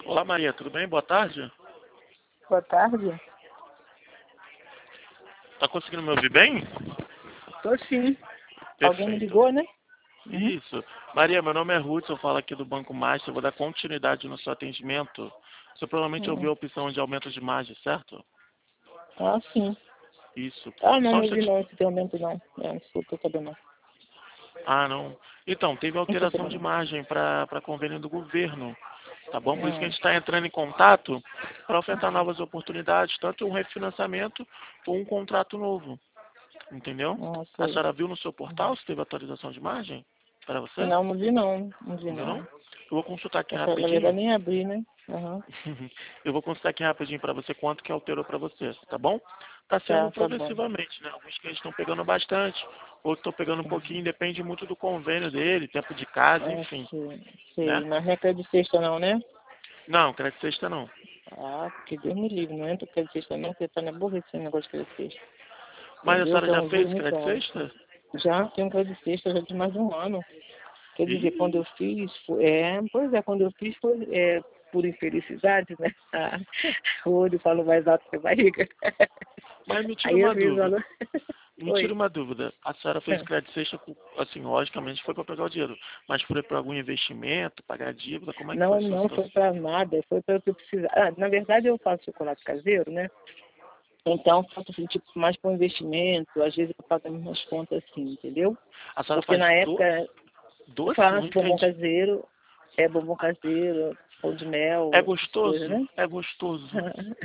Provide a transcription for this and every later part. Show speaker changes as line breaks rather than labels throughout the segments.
Olá, Maria, tudo bem? Boa tarde.
Boa tarde.
Tá conseguindo me ouvir bem?
Tô sim. Alguém me
Perfeito.
ligou, né? Uhum.
Isso. Maria, meu nome é Ruth, eu falo aqui do Banco Master, eu vou dar continuidade no seu atendimento. Você provavelmente ouviu a opção de aumento de margem, certo?
Ah, sim.
Isso.
Ah, não,
Só um
não vi
instante.
não esse teu aumento não. Não tô sabendo não.
Ah, não. Então, teve
Não tô
alteração
sabendo
de
não.
margem para convênio do governo. Tá bom? Por isso que a gente está entrando em contato para ofertar novas oportunidades, tanto um refinanciamento ou um contrato novo. Entendeu?
Ah,
A
sei.
senhora viu no seu portal se teve atualização de margem para você?
Não, não vi não. Não vi
Não viu, não?
não.
Eu vou consultar aqui
Na verdade
rapidinho.
nem abri, né? Aham.
Eu vou consultar aqui rapidinho para você quanto que alterou para você, tá bom? Tá sendo
Tá bom.
progressivamente, né? Alguns clientes estão pegando bastante, outros estão pegando um pouquinho, depende muito do convênio dele, tempo de casa,
Ah,
enfim,
sei.
né?
Mas não é crédito de sexta não, né?
Não, crédito sexta não.
Ah, porque Deus me livre, não entra crédito de sexta não, porque tá na burra esse negócio de crédito de sexta.
Mas a
Entendeu?
senhora
Que é
já
um juro
fez
muito
crédito
alto.
sexta?
Já tem um crédito de sexta já de mais de um ano. Quer dizer, quando
Ih,
eu fiz, pois é, quando eu fiz foi por infelicidade, né? O olho falou mais alto que a barriga.
mas me tira
Aí eu
uma
fiz,
dúvida.
falou.
Me tira
Oi.
uma dúvida. A senhora fez crédito sexta, assim, logicamente foi para pegar o dinheiro, mas foi para algum investimento, pagar dívida, como é que foi
Não,
a sua
não foi
situação?
para nada, foi para o que eu precisava. Ah, na verdade, eu faço chocolate caseiro, né? Então, faço assim, tipo, mais para um investimento, às vezes eu pago as minhas contas assim, entendeu?
A senhora
Porque
faz
na época eu
doce? Não
faço
entendi.
bombom caseiro, pão de
É
mel, essas coisas,
gostoso?
né?
É gostoso.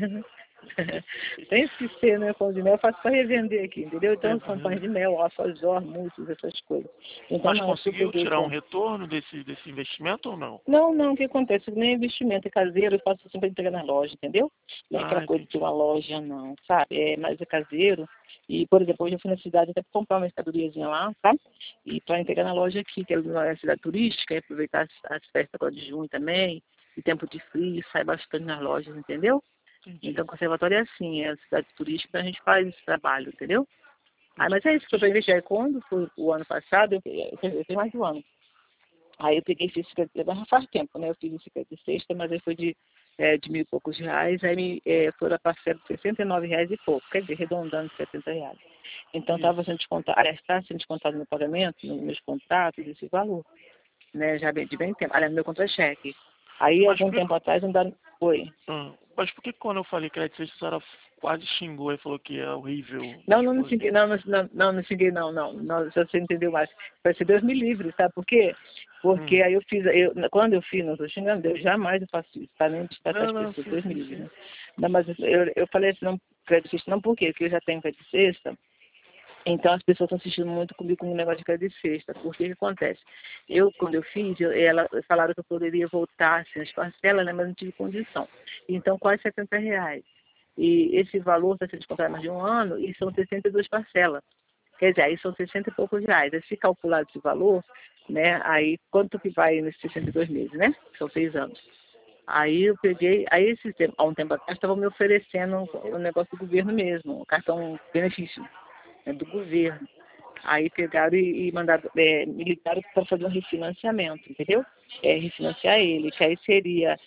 Tem que ser, né? Pão de mel eu faço para revender aqui, entendeu?
É,
Então são pães de mel, alfajor, mousses, essas coisas. Então
mas
na época eu
conseguiu
peguei
tirar um
com.
retorno desse investimento ou não?
Não, não, o que acontece? Nem investimento é caseiro, eu faço assim para entregar na loja, entendeu? Não é aquela
Ah,
coisa de
entendi.
uma loja, não, sabe? É mais é caseiro. E, por exemplo, hoje eu fui na cidade até para comprar uma mercadoriazinha lá, sabe? E para entregar na loja aqui, que é uma cidade turística, e aproveitar as festas agora de junho também, e tempo de frio, sai bastante nas lojas, entendeu?
Entendi.
Então, o conservatório é assim, é a cidade turística, a gente faz esse trabalho, entendeu? Ah,
Entendi.
mas é isso, foi para investir. Aí, quando foi o ano passado, eu tenho mais de um ano. Aí eu peguei e fiz mas faz tempo, né? Eu fiz esse de sexta, mas aí foi de mil e poucos reais, aí foi a parcela de R$ 69 e pouco, quer dizer, arredondando R$ 70. Então estava
Isso.
sendo descontado, aliás, está sendo descontado no pagamento, nos meus contratos, esse valor, né? Já de bem tempo. Aliás, meu contra-cheque. Aí,
Mas
algum
por que,
tempo atrás, andaram. Oi.
mas por que quando eu falei crédito sexta, a senhora quase xingou e falou que é horrível
Não,
as
não, não
coisas?
xinguei, não xinguei, não, se você entendeu mais. Vai ser Deus me livre, sabe por quê? Porque
Hum.
aí quando eu fiz, não estou xingando, Deus jamais eu faço isso, tá? Nem de tratar
Não,
as
não,
pessoas,
sim,
Deus me
sim,
livre,
sim.
né? Não, mas eu falei assim, não, crédito sexta, não por quê? Porque eu já tenho crédito sexta, então as pessoas estão assistindo muito comigo com um negócio de crédito sexta, porque o que acontece? Quando eu fiz, elas falaram que eu poderia voltar, assim, as parcelas, né, mas não tive condição. Então, quase R$ 70. E esse valor está sendo descontado mais de um ano e são 62 parcelas. Quer dizer, aí são 60 e poucos reais. Aí se calcular esse valor, né, aí quanto que vai nesses 62 meses, né? São 6 anos. Aí eu peguei, há um tempo atrás, estavam me oferecendo um negócio do governo mesmo, um cartão benefício, né, do governo. Aí pegaram e mandaram, me ligaram para fazer um refinanciamento, entendeu? Refinanciar ele, que aí seria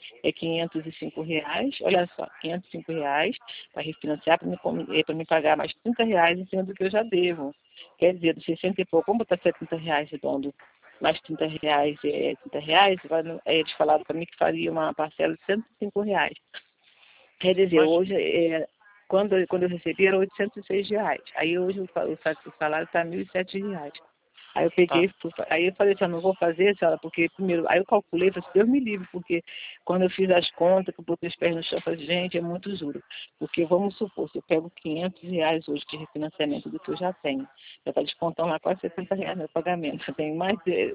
R$ 505, olha só, R$ 505 para refinanciar, para me pagar mais R$ 30 em cima do que eu já devo. Quer dizer, dos 60 e pouco, vamos botar R$ 70 redondo, mais R$ 30, R$ 30, eles falaram para mim que faria uma parcela de R$ 105. Quer dizer,
Mas,
hoje, quando eu recebi, era R$ 806. Aí hoje o salário está R$ 1.007. Aí eu
tá.
peguei, aí eu falei assim, eu não vou fazer, senhora, porque primeiro, aí eu calculei, falei assim, Deus me livre, porque quando eu fiz as contas, que eu botei os pés no chão, eu falei, gente, é muito juro. Porque vamos supor, se eu pego R$ 500 hoje de refinanciamento do que eu já tenho, já está descontando lá quase R$ 70 no pagamento. Eu tenho mais de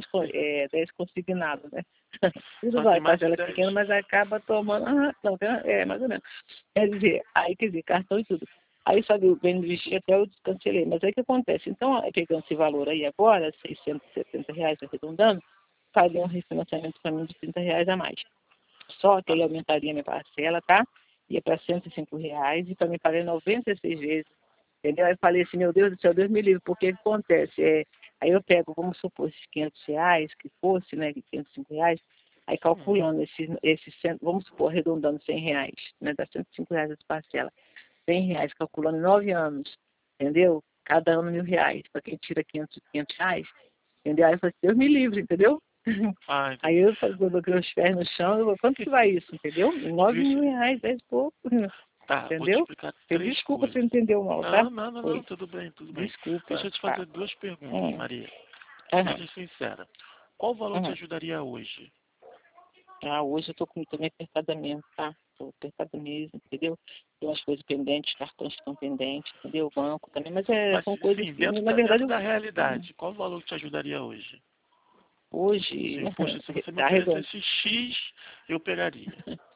10 consignados, né? Tudo
Só tem
vai,
mais de
parcela
10.
pequena, mas acaba tomando. Ah, não, mais ou menos. Quer dizer, cartão e tudo. Aí, sabe, o bem vestir até eu cancelei. Mas aí o que acontece? Então, pegando esse valor aí agora, R$ 670 arredondando, faria um refinanciamento para mim de R$ 30 a mais. Só que
Tá.
ele aumentaria minha parcela, tá? Ia para R$ 105 e para mim pagar 96 vezes. Entendeu? Aí eu falei assim, meu Deus do céu, Deus me livre, porque o que acontece? Aí eu pego, vamos supor, esses R$ 500 que fosse, né, R$ 505, Aí calculando vamos supor, arredondando R$ 100, né? Dá R$ 105 essa parcela. R$ 100, calculando 9 anos, entendeu? Cada ano R$ 1.000. Para quem tira R$ 500, entendeu? Aí eu falei, Deus me livre, entendeu?
Ah,
Aí
entendi.
eu coloquei os pés no chão, eu falei, quanto que vai isso, entendeu? R$ 9.000, 10 e pouco,
Tá, vou te
entendeu?
explicar
Você
três
desculpa se
coisas.
entendeu mal, tá?
Não, não, não, não,
Foi.
tudo bem, tudo bem. Deixa
Desculpa,
eu te
tá.
fazer duas perguntas, Maria.
Aham,
Seja sincera. Qual valor te
aham.
ajudaria hoje?
Ah, hoje eu tô com também apertada mesmo, tá? Tô apertada mesmo, entendeu? Tem umas coisas pendentes, cartões que estão pendentes, entendeu? O banco também, mas
Mas,
são coisas
sim,
que, na verdade,
dentro da realidade, qual valor te ajudaria hoje?
hoje,
Sim, poxa, se você me
tá redondo.
oferecesse X, eu pegaria.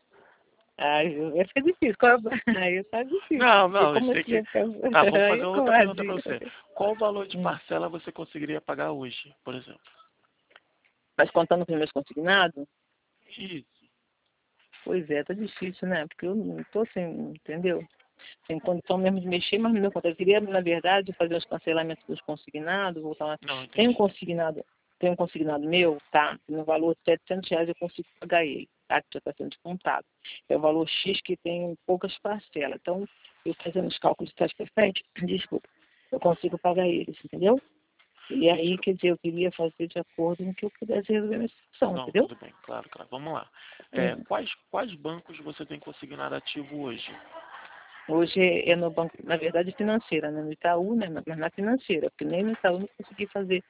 Ai, vai ficar difícil. Aí tá difícil,
Não,
porque
não, eu
como
sei
assim vai
que.
ficar.
Tá, vamos
Aí
fazer
é
outra pergunta para
covardia.
você. Qual o valor de
Hum.
parcela você conseguiria pagar hoje, por exemplo?
Mas contando com os meus consignados,
Isso.
pois é, tá difícil, né? Porque eu não tô sem, entendeu? Sem condição mesmo de mexer, mas no meu conta. Eu queria, na verdade, fazer os cancelamentos dos consignados, voltar lá.
Não,
Tem um
entendi.
consignado, tem um consignado meu, tá? No valor de R$ 700 eu consigo pagar ele, tá? Que já está sendo descontado. É o valor X que tem poucas parcelas. Então, eu fazendo os cálculos de trás para frente, desculpa, eu consigo pagar eles, entendeu? E
Me
aí,
tira.
quer dizer, eu queria fazer de acordo com o que eu pudesse resolver a minha situação,
Não,
entendeu?
tudo bem, claro, claro. Vamos lá.
Hum.
Quais bancos você tem consignado ativo hoje?
Hoje é no banco, na verdade, financeira, né? No Itaú, né? Mas na financeira, porque nem no Itaú eu não consegui fazer.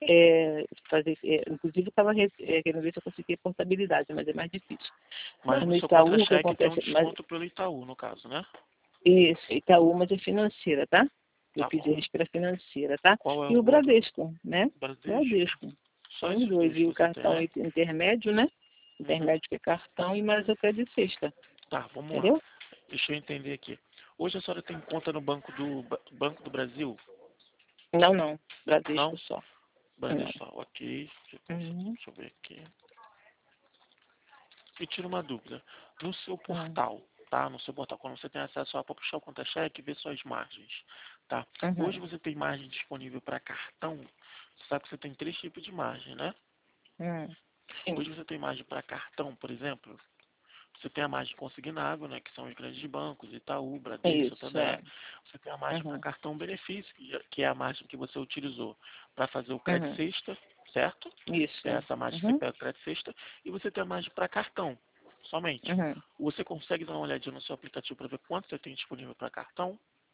Inclusive, eu estava querendo ver se eu conseguia portabilidade, mas é mais difícil.
Mas
Mas
no
no
seu
Itaú, o que
contra-cheque tem um
acontece? Mas
desconto pelo Itaú, no caso, né?
esse Itaú, mas é financeira, tá? Eu
Tá
fiz
bom.
eles para financeira, tá?
Qual é
E
o
o
outro?
Bradesco, né?
Bradesco?
Bradesco.
Só
São os
esses
dois.
dois
E
que
o
você tem,
cartão
né?
intermédio, né?
Uhum.
Intermédio que é cartão e mais o crédito sexta.
Tá, vamos lá.
Entendeu?
Deixa eu entender aqui. Hoje a senhora tem conta no Banco do Brasil?
Não, não. Bradesco
Não?
só. Não.
Bradesco, tá, ok.
Uhum.
Deixa eu ver aqui. Me tira uma dúvida. No seu
Tá.
portal, tá? No seu portal, quando você tem acesso a puxar o conta-cheque e ver suas margens, tá? Hoje
Uhum.
você tem margem disponível para cartão. Você sabe que você tem três tipos de margem, né?
Sim.
Hoje você tem margem para cartão, por exemplo. Você tem a margem consignável, né, que são os grandes bancos, Itaú, Bradesco,
Isso,
Santander.
é.
Você tem a margem para
Uhum.
cartão benefício, que é a margem que você utilizou para fazer o crédito
Uhum.
sexta, certo?
Isso.
É essa margem que você
Uhum.
pega o crédito sexta. E você tem a margem para cartão, somente.
Uhum.
Você consegue dar uma olhadinha no seu aplicativo para ver quanto você tem disponível para cartão?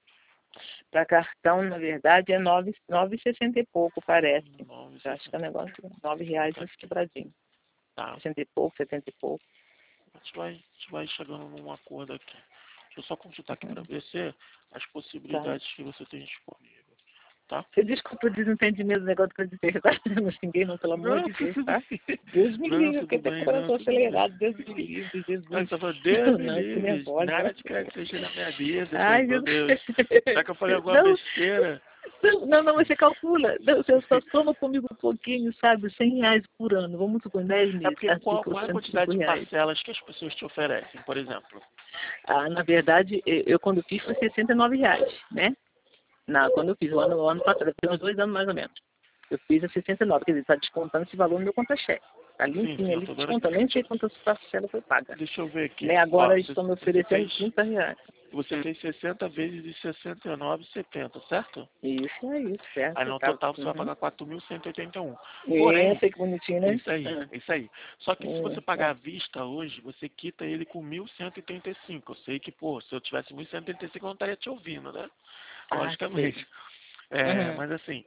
Para cartão, na verdade, é 9,60 e pouco, parece. Eu acho que é um
9,60 e
negócio
pouco.
de R$ 9 uns quebradinhos.
Tá.
60 e pouco, 70 e pouco.
A gente vai chegando num acordo aqui. Deixa eu só consultar aqui para
Uhum.
ver se as
Tá.
possibilidades que você tem disponível. Tá?
Você desculpa o desentendimento do negócio que eu disse, tá? Não xinguei, não, pelo amor
Não,
de Deus,
tudo
tá?
bem.
Deus me
Não,
livre, porque
tudo
até
bem, não,
coração
tudo bem.
acelerado, Deus me livre,
Aí
Jesus.
você falou, Deus me
Não, fiquei
livre,
nervosa.
nada de crédito seja na minha vida. Eu falei,
Ai,
meu
Jesus.
Deus, será que eu falei alguma
Não,
besteira?
não, não, você calcula. Não, você só soma comigo um pouquinho, sabe? R$ 100 por ano. Vamos supor, em 10
É
meses,
porque
tá? Se
qual
for
é a
cento e
quantidade
cinco
de
reais.
parcelas que as pessoas te oferecem, por exemplo?
Ah, na verdade, eu quando fiz foi R$ 69, né? Quando eu fiz, o ano passado, tem uns 2 anos mais ou menos. Eu fiz a 69, quer dizer, está descontando esse valor no meu conta-cheque. Está
Sim, sim,
limpinho
eu
ali,
tô dando
descontando. Nem sei quantas parcelas foi paga.
Deixa eu ver aqui.
Né?
Ó,
Agora
você,
estão me
você
oferecendo
fez,
R$ 30.
você fez 60 vezes de 69,70, certo?
Isso aí,
Aí
certo?
no
Tá.
total você vai
Uhum.
pagar 4.181. Porém,
Sei que bonitinho,
é
né?
isso aí,
Ah,
é isso aí. Só que se você pagar
tá.
à vista hoje, você quita ele com 1.135. Eu sei que, pô, se eu tivesse 1.135 eu não estaria te ouvindo, né?
Ah, sei.
Logicamente.
Uhum.
Mas assim,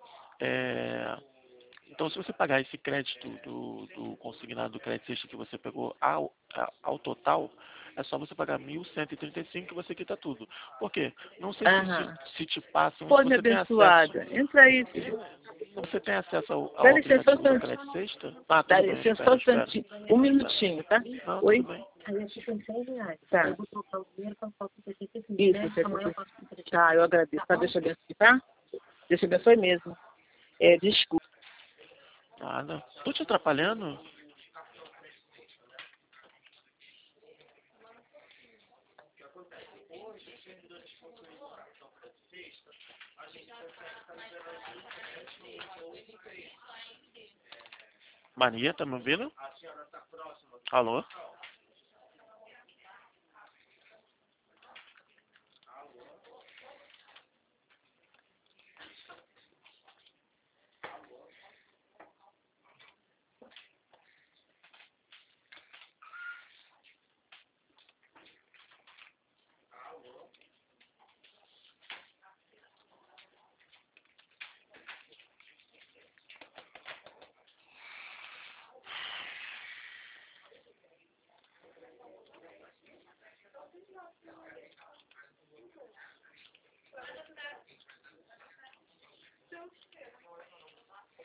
é, então se você pagar esse crédito do consignado do crédito extra que você pegou ao total, é só você pagar 1.135 e você quita tudo. Por quê? Não sei
Aham.
se te passam, se
Pô, minha
você tem acesso.
abençoada. Entra aí, filho.
Você tem acesso
Dá
ao
licença só um
aplicativo do
instantinho.
Crédito Sexta? Ah,
Dá
tudo bem, eu
licença só
espero,
um
eu espero.
instantinho. Um
Eu espero.
minutinho, tá?
Não, tudo
Oi?
bem.
A gente tem R$ 100.
Tá.
Eu vou trocar o dinheiro para o 65,
Isso,
né?
você...
Amanhã eu posso emprestar.
Tá, eu agradeço. Tá, Deus te abençoe, tá? Deus te abençoe mesmo. Desculpa.
Nada. Tô te atrapalhando? Mania, tá me ouvindo? Alô?